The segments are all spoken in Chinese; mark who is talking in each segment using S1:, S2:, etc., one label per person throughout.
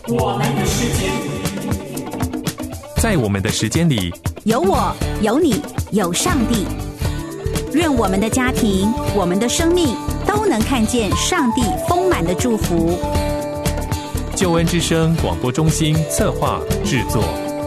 S1: 我们的时间，
S2: 在我们的时间里，
S3: 有我，有你，有上帝。愿我们的家庭，我们的生命都能看见上帝丰满的祝福。
S2: 救恩之声广播中心策划制作。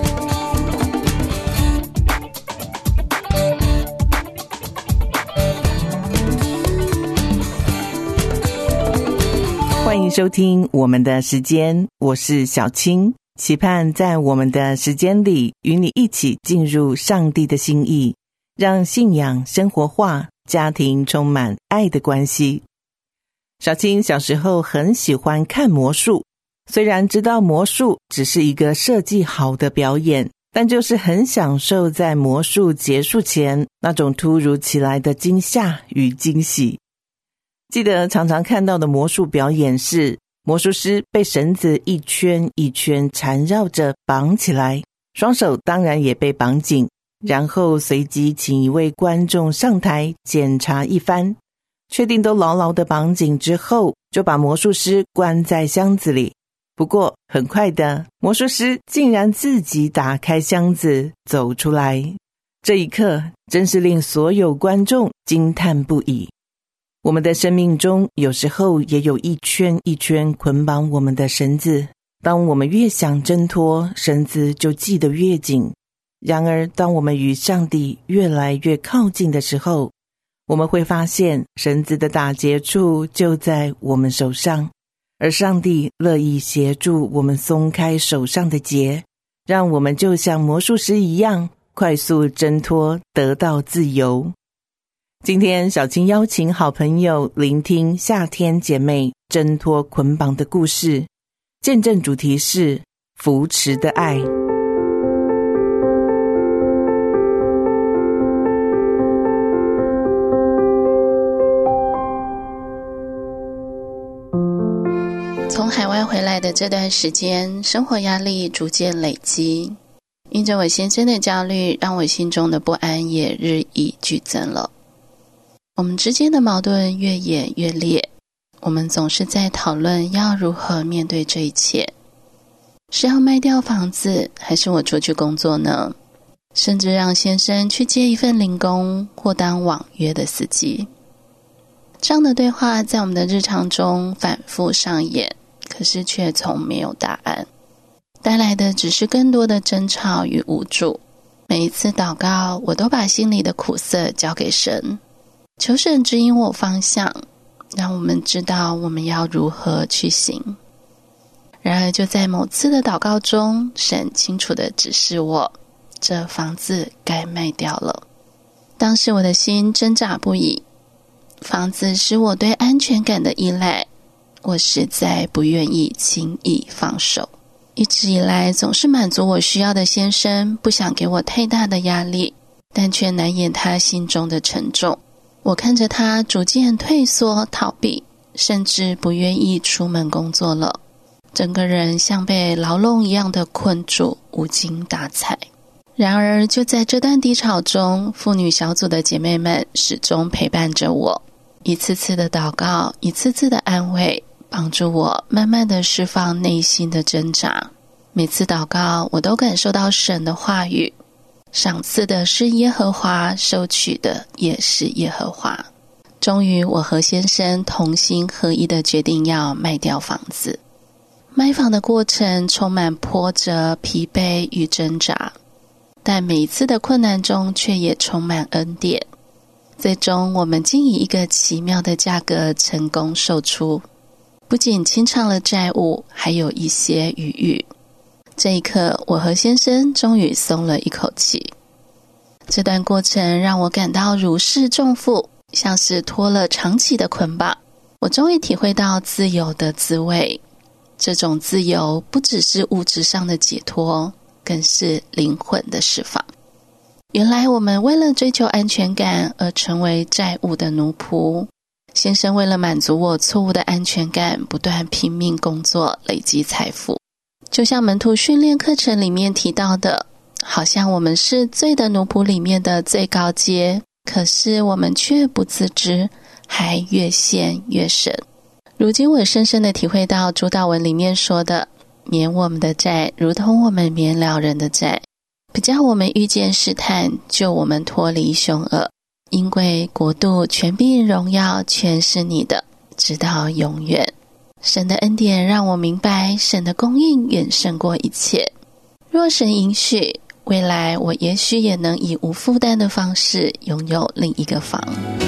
S4: 欢迎收听我们的时间，我是小青，期盼在我们的时间里与你一起进入上帝的心意，让信仰生活化，家庭充满爱的关系。小青小时候很喜欢看魔术，虽然知道魔术只是一个设计好的表演，但就是很享受在魔术结束前那种突如其来的惊吓与惊喜。记得常常看到的魔术表演是魔术师被绳子一圈一圈缠绕着绑起来，双手当然也被绑紧，然后随即请一位观众上台检查一番，确定都牢牢地绑紧之后，就把魔术师关在箱子里。不过很快的，魔术师竟然自己打开箱子走出来，这一刻真是令所有观众惊叹不已。我们的生命中有时候也有一圈一圈捆绑我们的绳子，当我们越想挣脱，绳子就系得越紧。然而当我们与上帝越来越靠近的时候，我们会发现绳子的打结处就在我们手上，而上帝乐意协助我们松开手上的结，让我们就像魔术师一样快速挣脱，得到自由。今天小青邀请好朋友聆听夏天姐妹挣脱捆绑的故事，见证主题是扶持的爱。
S5: 从海外回来的这段时间，生活压力逐渐累积，因着我先生的焦虑，让我心中的不安也日益剧增了。我们之间的矛盾越演越烈，我们总是在讨论要如何面对这一切，是要卖掉房子，还是我出去工作呢？甚至让先生去接一份零工，或当网约的司机。这样的对话在我们的日常中反复上演，可是却从没有答案，带来的只是更多的争吵与无助。每一次祷告，我都把心里的苦涩交给神，求神指引我方向，让我们知道我们要如何去行。然而就在某次的祷告中，神清楚地指示我，这房子该卖掉了。当时我的心挣扎不已，房子是我对安全感的依赖，我实在不愿意轻易放手。一直以来总是满足我需要的先生，不想给我太大的压力，但却难掩他心中的沉重。我看着他逐渐退缩逃避，甚至不愿意出门工作了，整个人像被牢笼一样的困住，无精打采。然而就在这段低潮中，妇女小组的姐妹们始终陪伴着我，一次次的祷告，一次次的安慰，帮助我慢慢的释放内心的挣扎。每次祷告，我都感受到神的话语，赏赐的是耶和华，收取的也是耶和华。终于我和先生同心合一的决定要卖掉房子。卖房的过程充满波折、疲惫与挣扎，但每一次的困难中却也充满恩典。最终我们竟以一个奇妙的价格成功售出，不仅清偿了债务，还有一些余裕。这一刻，我和先生终于松了一口气。这段过程让我感到如释重负，像是脱了长期的捆绑。我终于体会到自由的滋味。这种自由不只是物质上的解脱，更是灵魂的释放。原来我们为了追求安全感而成为债务的奴仆。先生为了满足我错误的安全感，不断拼命工作，累积财富。就像门徒训练课程里面提到的，好像我们是罪的奴仆里面的最高阶，可是我们却不自知，还越陷越深。如今我深深地体会到主祷文里面说的， 免我们的债，如同我们免了人的债，不叫我们遇见试探，救我们脱离凶恶。因为国度、权柄、荣耀全是你的，直到永远。神的恩典让我明白，神的供应远胜过一切。若神允许，未来我也许也能以无负担的方式拥有另一个房。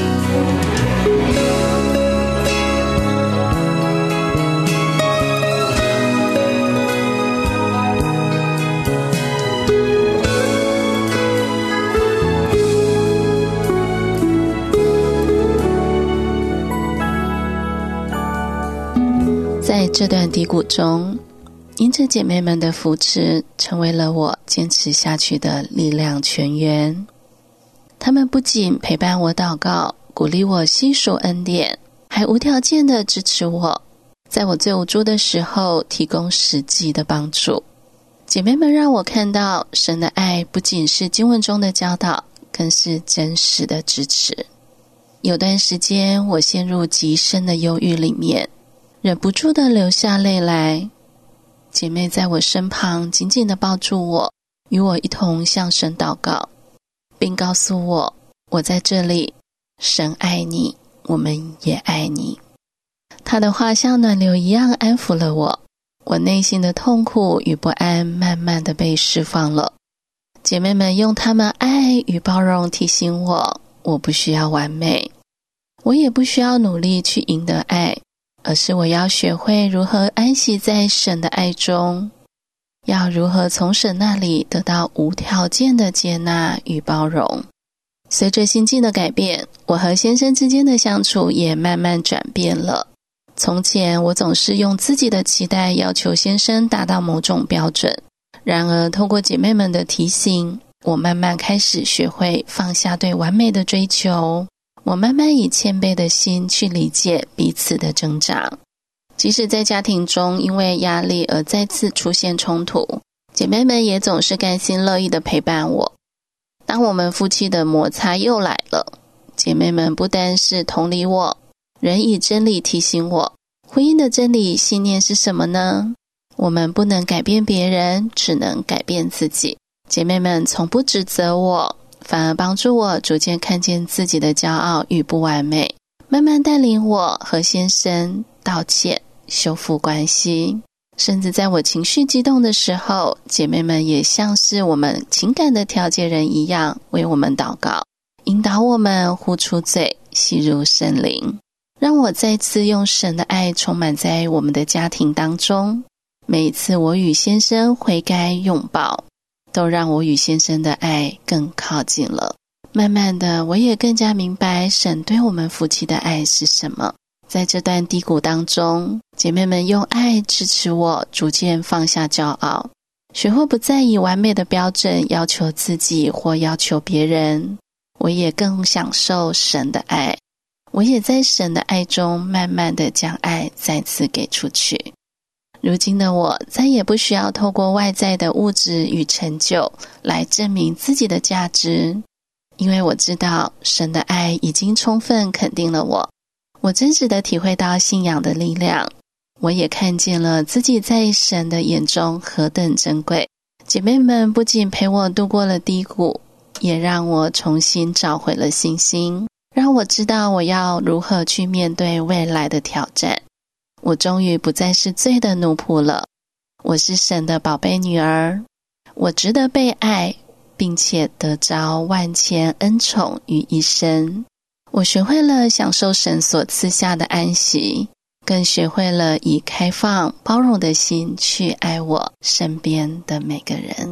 S5: 在这段低谷中，因着姐妹们的扶持，成为了我坚持下去的力量泉源。她们不仅陪伴我祷告，鼓励我细数恩典，还无条件地支持我，在我最无助的时候提供实际的帮助。姐妹们让我看到神的爱不仅是经文中的教导，更是真实的支持。有段时间我陷入极深的忧郁里面，忍不住地流下泪来。姐妹在我身旁紧紧地抱住我，与我一同向神祷告，并告诉我，我在这里，神爱你，我们也爱你。她的话像暖流一样安抚了我，我内心的痛苦与不安慢慢地被释放了。姐妹们用她们爱与包容提醒我，我不需要完美，我也不需要努力去赢得爱，而是我要学会如何安息在神的爱中，要如何从神那里得到无条件的接纳与包容。随着心境的改变，我和先生之间的相处也慢慢转变了。从前我总是用自己的期待要求先生达到某种标准，然而透过姐妹们的提醒，我慢慢开始学会放下对完美的追求，我慢慢以谦卑的心去理解彼此的挣扎。即使在家庭中因为压力而再次出现冲突，姐妹们也总是甘心乐意地陪伴我。当我们夫妻的摩擦又来了，姐妹们不单是同理我，仍以真理提醒我，婚姻的真理信念是什么呢？我们不能改变别人，只能改变自己。姐妹们从不指责我，反而帮助我逐渐看见自己的骄傲与不完美，慢慢带领我和先生道歉，修复关系。甚至在我情绪激动的时候，姐妹们也像是我们情感的调解人一样，为我们祷告，引导我们呼出嘴，吸入圣灵，让我再次用神的爱充满在我们的家庭当中。每一次我与先生悔改拥抱，都让我与先生的爱更靠近了。慢慢的，我也更加明白神对我们夫妻的爱是什么。在这段低谷当中，姐妹们用爱支持我，逐渐放下骄傲，学会不再以完美的标准要求自己或要求别人。我也更享受神的爱，我也在神的爱中慢慢的将爱再次给出去。如今的我再也不需要透过外在的物质与成就来证明自己的价值，因为我知道神的爱已经充分肯定了我。我真实的体会到信仰的力量，我也看见了自己在神的眼中何等珍贵。姐妹们不仅陪我度过了低谷，也让我重新找回了信心，让我知道我要如何去面对未来的挑战。我终于不再是罪的奴仆了，我是神的宝贝女儿，我值得被爱，并且得着万千恩宠于一生。我学会了享受神所赐下的安息，更学会了以开放包容的心去爱我身边的每个人。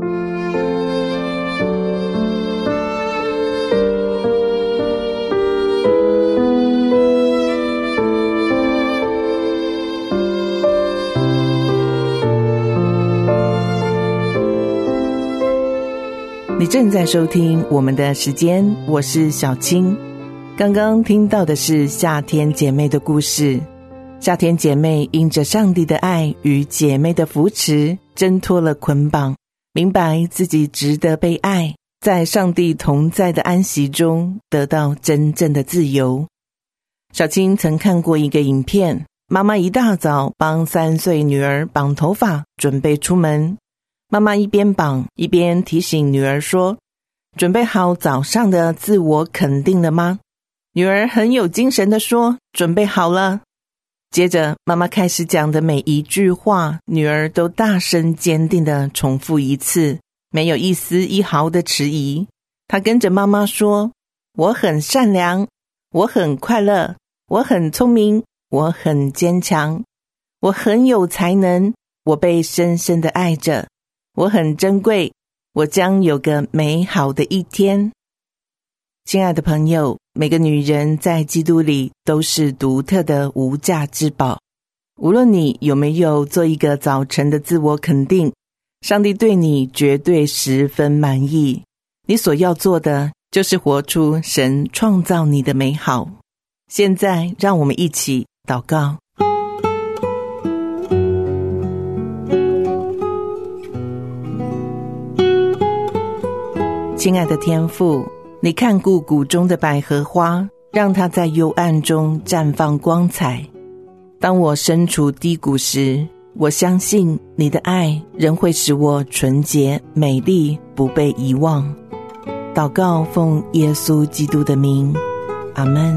S4: 你正在收听我们的时间，我是小青。刚刚听到的是夏天姐妹的故事。夏天姐妹因着上帝的爱与姐妹的扶持，挣脱了捆绑，明白自己值得被爱，在上帝同在的安息中得到真正的自由。小青曾看过一个影片， 妈妈一大早帮3岁女儿绑头发，准备出门。妈妈一边绑一边提醒女儿说，准备好早上的自我肯定了吗？女儿很有精神地说，准备好了。接着妈妈开始讲的每一句话，女儿都大声坚定地重复一次，没有一丝一毫的迟疑。她跟着妈妈说，我很善良，我很快乐，我很聪明，我很坚强，我很有才能，我被深深地爱着，我很珍贵，我将有个美好的一天。亲爱的朋友，每个女人在基督里都是独特的无价之宝。无论你有没有做一个早晨的自我肯定，上帝对你绝对十分满意。你所要做的就是活出神创造你的美好。现在让我们一起祷告。亲爱的天父，你看顾谷中的百合花，让它在幽暗中绽放光彩。当我身处低谷时，我相信你的爱仍会使我纯洁美丽，不被遗忘。祷告奉耶稣基督的名，阿们。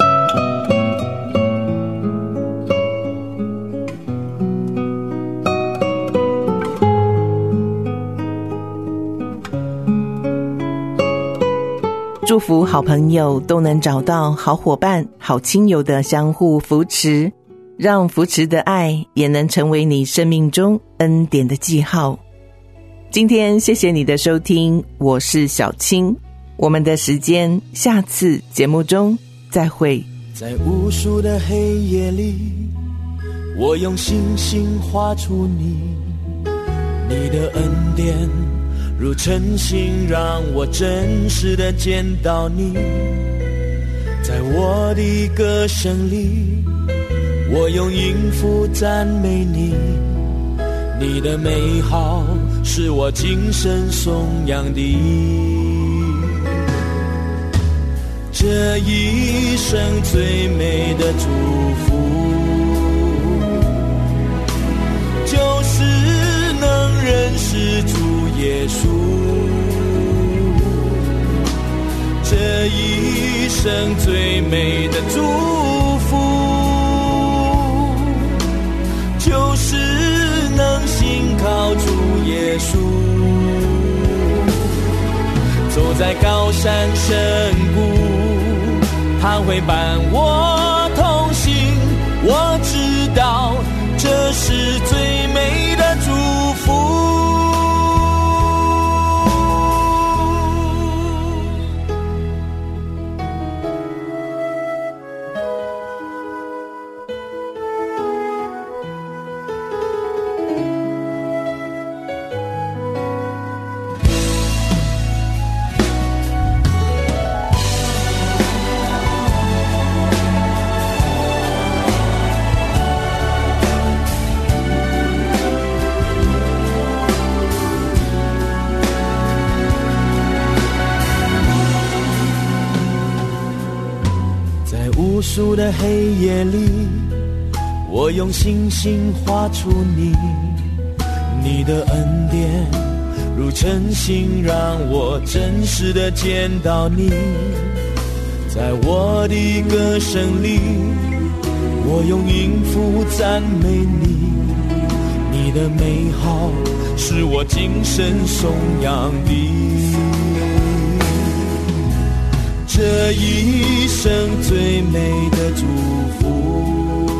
S4: 祝福好朋友都能找到好伙伴、好亲友的相互扶持，让扶持的爱也能成为你生命中恩典的记号。今天谢谢你的收听，我是小青，我们的时间下次节目中再会。
S1: 在无数的黑夜里，我用星星画出你的恩典如晨星，让我真实的见到你。在我的歌声里，我用音符赞美你，你的美好是我精神颂扬的。这一生最美的祝福，就是能认识主耶稣。这一生最美的祝福，就是能信靠主耶稣。走在高山深谷，他会伴我同行。我知道这是最美的祝福。无数的黑夜里，我用星星画出你的恩典如晨星，让我真实的见到你。在我的歌声里，我用音符赞美你，你的美好是我精神颂扬的。这一生最美的祝福，